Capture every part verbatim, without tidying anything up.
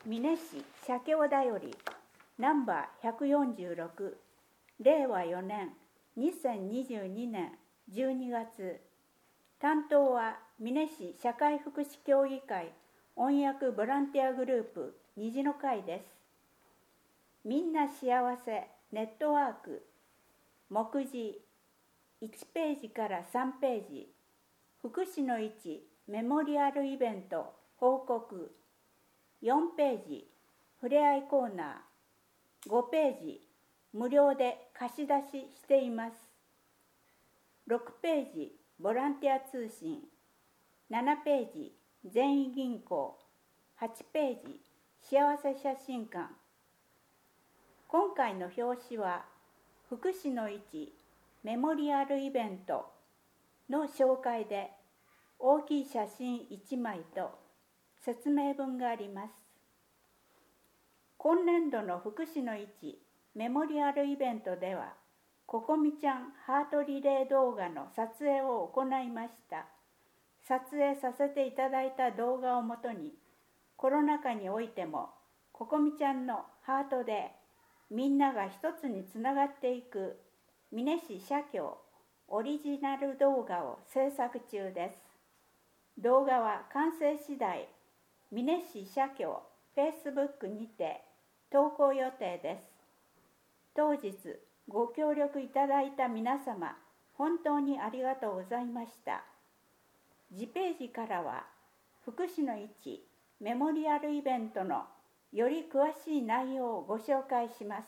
美祢市社協だよりナンバーひゃくよんじゅうろくれいわよねんにせんにじゅうにねんじゅうにがつ担当は美祢市社会福祉協議会音訳ボランティアグループ虹の会です。みんな幸せネットワーク目次いちページからさんページ福祉の位置メモリアルイベント報告よんページふれあいコーナーごページ無料で貸し出ししています。ろくページボランティア通信ななページ全員銀行はちページ幸せ写真館。今回の表紙は福祉の位置メモリアルイベントの紹介で大きい写真いちまいと説明文があります。今年度の福祉の位置メモリアルイベントではここみちゃんハートリレー動画の撮影を行いました。撮影させていただいた動画をもとにコロナ禍においてもここみちゃんのハートでみんなが一つにつながっていく美祢市社協オリジナル動画を制作中です。動画は完成次第美祢市社協 Facebook にて投稿予定です。当日ご協力いただいた皆様本当にありがとうございました。次ページからは福祉の位置メモリアルイベントのより詳しい内容をご紹介します。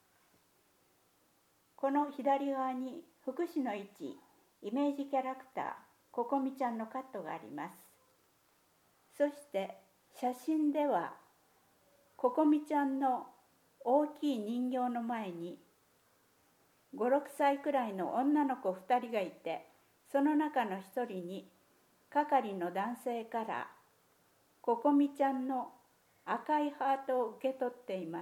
この左側に福祉の位置イメージキャラクターここみちゃんのカットがあります。そして写真ではここみちゃんの大きい人形の前にご、ろくさいくらいの女の子ふたりがいて、その中のひとりに係の男性からここみちゃんの赤いハートを受け取っています。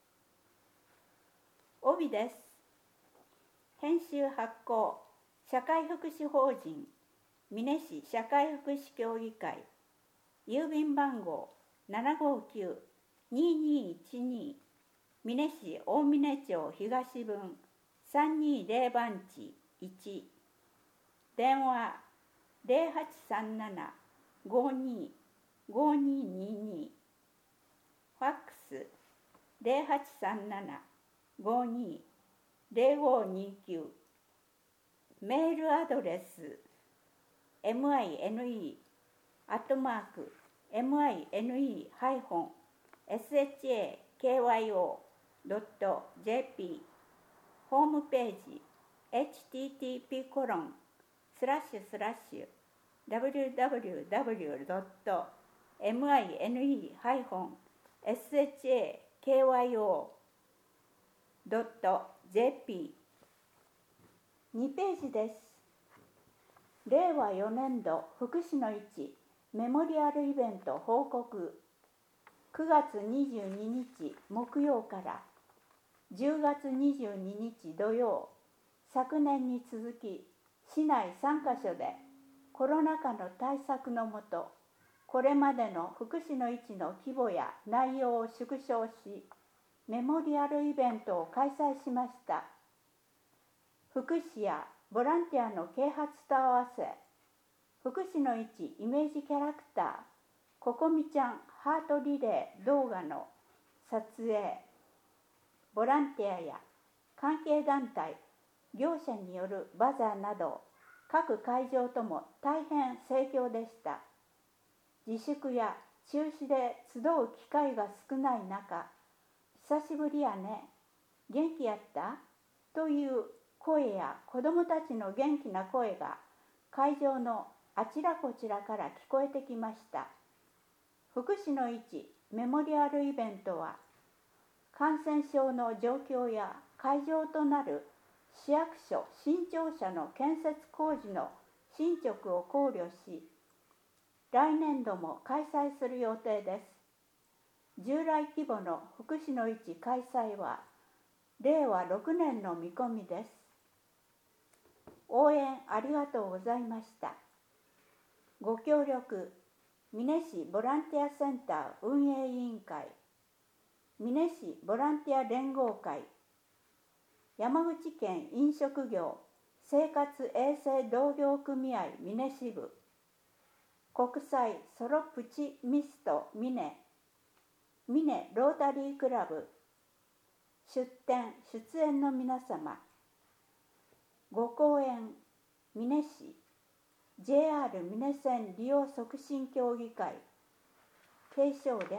帯です。編集発行社会福祉法人美祢市社会福祉協議会郵便番号 ななごきゅうにーにーいちに美祢市大峰町東分さんにーぜろ番地いち電話ゼロはちさんななごにーごにーにーにファックスゼロはちさんななごにーゼロごにーきゅうメールアドレス エムアイエヌイー アットマーク エムアイエヌイー ハイフン エスエイチエーケーワイオー ドット ジェーピー ホームページ エイチティーティーピー コロンスラッシュスラッシュ ダブリューダブリューダブリュー ドット エムアイエヌイー ハイフン エスエイチエーケーワイオー ドット ジェーピー にページです。れいわよねんど福祉の位置メモリアルイベント報告くがつにじゅうににち木曜からじゅうがつにじゅうににち土曜、昨年に続き市内さんかしょでコロナ禍の対策のもとこれまでの福祉の位置の規模や内容を縮小しメモリアルイベントを開催しました。福祉やボランティアの啓発と合わせ福祉の位置イメージキャラクターここみちゃんハートリレー動画の撮影ボランティアや関係団体業者によるバザーなど各会場とも大変盛況でした。自粛や中止で集う機会が少ない中久しぶりやね元気やったという声や子どもたちの元気な声が会場のあちらこちらから聞こえてきました。福祉の位置メモリアルイベントは感染症の状況や会場となる市役所新庁舎の建設工事の進捗を考慮し来年度も開催する予定です。従来規模の福祉の位置開催はれいわろくねんの見込みです。応援ありがとうございました。ご協力美祢市ボランティアセンター運営委員会、美祢市ボランティア連合会、山口県飲食業生活衛生同業組合美祢支部、国際ソロプチミスト美祢、美祢ロータリークラブ、出店出演の皆様、ご講演美祢市 ジェイアール 美祢線利用促進協議会、継承略。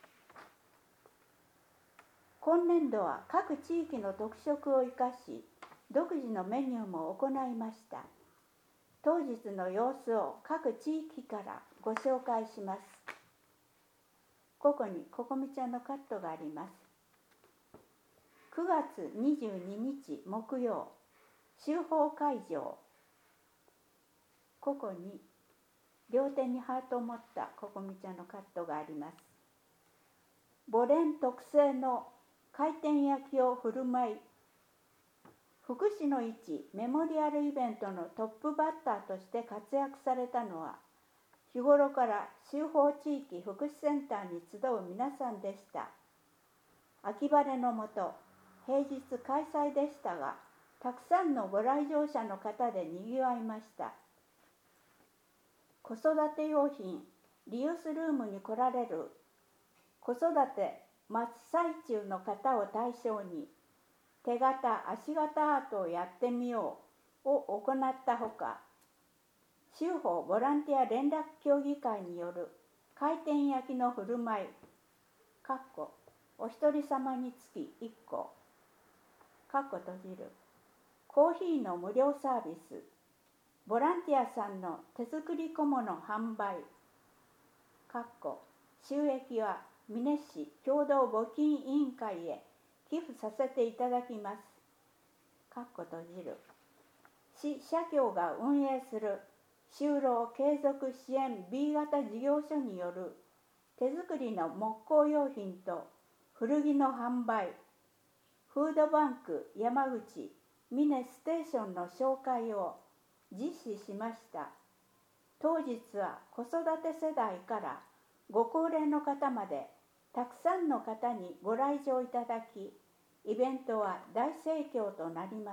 今年度は各地域の特色を生かし、独自のメニューも行いました。当日の様子を各地域からご紹介します。ここにここみちゃんのカットがあります。くがつにじゅうににち木曜、修法会場。ここに両手にハートを持ったここみちゃんのカットがあります。ボレン特製の回転焼きを振る舞い、福祉の市メモリアルイベントのトップバッターとして活躍されたのは、日頃から修法地域福祉センターに集う皆さんでした。秋晴れのもと、平日開催でしたが、たくさんのご来場者の方でにぎわいました。子育て用品リユースルームに来られる子育て真っ最中の方を対象に、手形足形アートをやってみようを行ったほか、修法ボランティア連絡協議会による回転焼きの振る舞い、かっこお一人様につきいっこ、かっこ閉じる、コーヒーの無料サービス、ボランティアさんの手作り小物販売、かっこ収益は美祢市共同募金委員会へ寄付させていただきます。かっこ閉じる。市社協が運営する就労継続支援 ビー 型事業所による手作りの木工用品と古着の販売、フードバンク山口美祢ステーションの紹介を実施しました。当日は子育て世代からご高齢の方までたくさんの方にご来場いただき、イベントは大盛況となりました。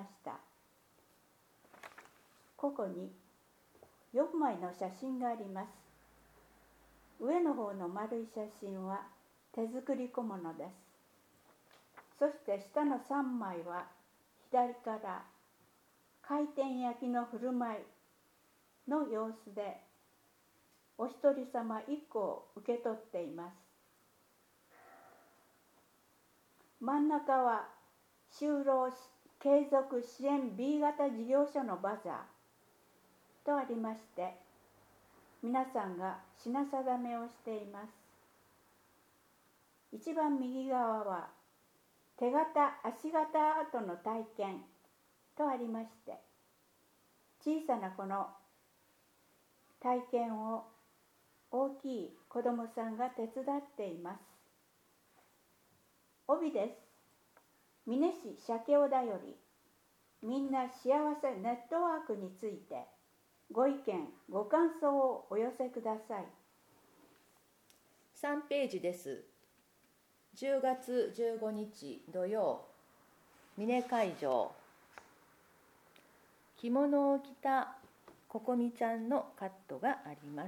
ここによんまいの写真があります。上の方の丸い写真は手作り小物です。そして下のさんまいは左から回転焼きの振る舞いの様子で、お一人様いっこを受け取っています。真ん中は就労継続支援 ビー 型事業所のバザーとありまして、皆さんが品定めをしています。一番右側は手形足形アートの体験とありまして、小さなこの体験を大きい子どもさんが手伝っています。帯です。美祢市社協だより、みんな幸せネットワークについてご意見ご感想をお寄せください。 さんページです。じゅうがつじゅうごにち土曜、美祢会場。着物を着たここみちゃんのカットがあります。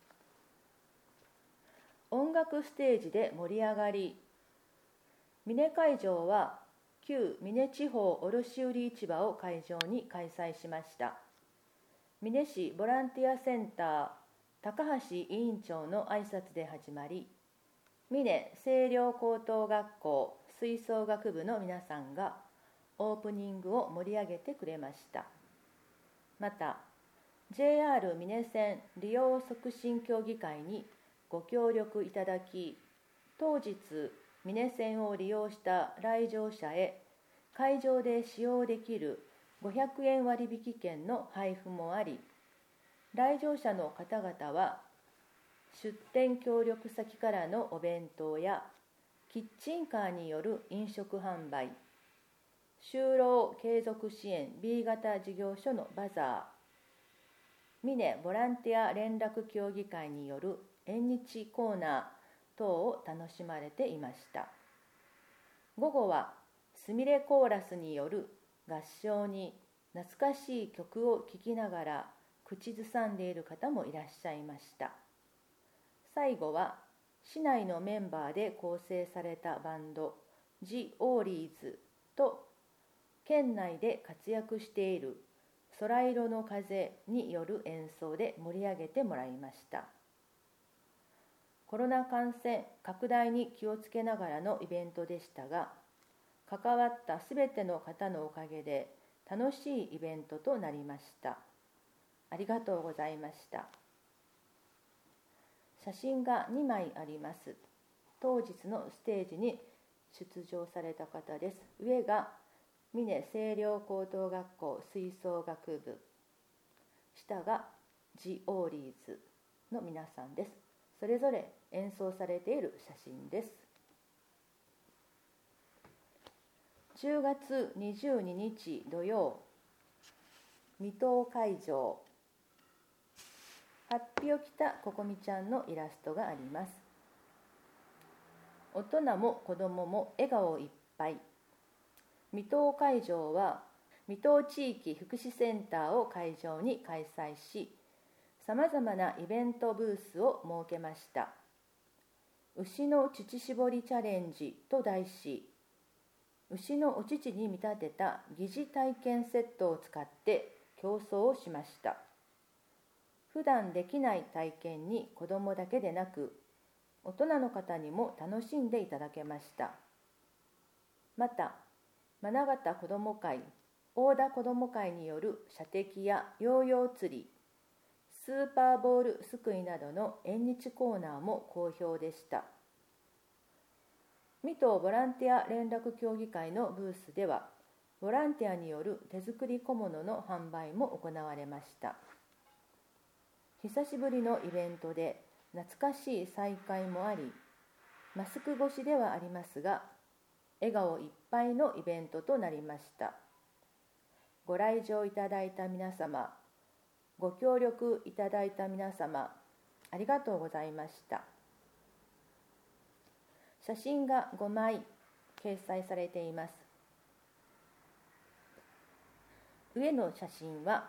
音楽ステージで盛り上がり。美祢会場は旧美祢地方卸売市場を会場に開催しました。美祢市ボランティアセンター高橋委員長の挨拶で始まり、美祢清涼高等学校吹奏楽部の皆さんがオープニングを盛り上げてくれました。また ジェイアール 美祢線利用促進協議会にご協力いただき、当日美祢線を利用した来場者へ会場で使用できるごひゃくえん割引券の配布もあり、来場者の方々は出店協力先からのお弁当やキッチンカーによる飲食販売、就労継続支援 ビー 型事業所のバザー、美祢ボランティア連絡協議会による縁日コーナー等を楽しまれていました。午後はすみれコーラスによる合唱に懐かしい曲を聴きながら口ずさんでいる方もいらっしゃいました。最後は市内のメンバーで構成されたバンドジ・オーリーズと県内で活躍している空色の風による演奏で盛り上げてもらいました。コロナ感染拡大に気をつけながらのイベントでしたが、関わったすべての方のおかげで楽しいイベントとなりました。ありがとうございました。写真がにまいあります。当日のステージに出場された方です。上が美祢清涼高等学校吹奏楽部、下がジ・オーリーズの皆さんです。それぞれ演奏されている写真です。じゅうがつにじゅうににち土曜、水戸会場、はっぴを着たここみちゃんのイラストがあります。大人も子どもも笑顔いっぱい。水戸会場は水戸地域福祉センターを会場に開催し、さまざまなイベントブースを設けました。牛の乳搾りチャレンジと題し、牛のお乳に見立てた疑似体験セットを使って競争をしました。普段できない体験に子どもだけでなく、大人の方にも楽しんでいただけました。また、真形子ども会、大田子ども会による射的やヨーヨー釣り、スーパーボールすくいなどの縁日コーナーも好評でした。水戸ボランティア連絡協議会のブースでは、ボランティアによる手作り小物の販売も行われました。久しぶりのイベントで懐かしい再会もあり、マスク越しではありますが、笑顔いっぱいのイベントとなりました。ご来場いただいた皆様、ご協力いただいた皆様、ありがとうございました。写真がごまい掲載されています。上の写真は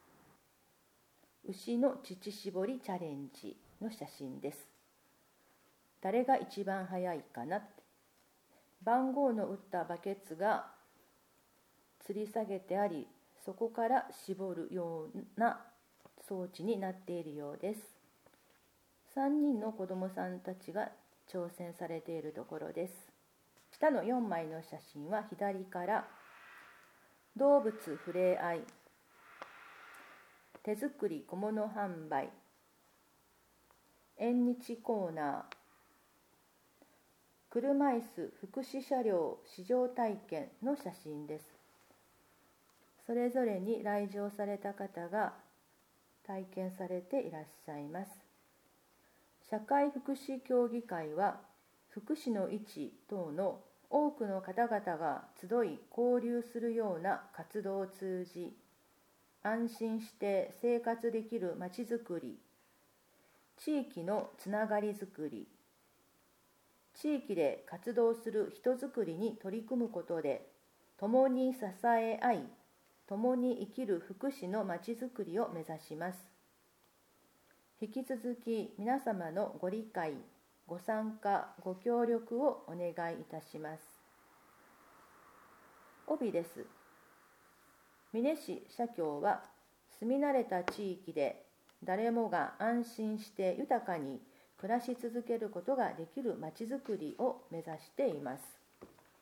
牛の乳搾りチャレンジの写真です。誰が一番早いかなって、番号の打ったバケツが吊り下げてあり、そこから絞るような装置になっているようです。さんにんの子どもさんたちが挑戦されているところです。下のよんまいの写真は左から動物ふれあい、手作り小物販売、縁日コーナー、車椅子福祉車両試乗体験の写真です。それぞれに来場された方が体験されていらっしゃいます。社会福祉協議会は、福祉の位置等の多くの方々が集い交流するような活動を通じ、安心して生活できるまちづくり、地域のつながりづくり、地域で活動する人づくりに取り組むことで、共に支え合い、共に生きる福祉のまちづくりを目指します。引き続き皆様のご理解、ご参加、ご協力をお願いいたします。帯です。美祢市社協は、住み慣れた地域で誰もが安心して豊かに暮らし続けることができるまちづくりを目指しています。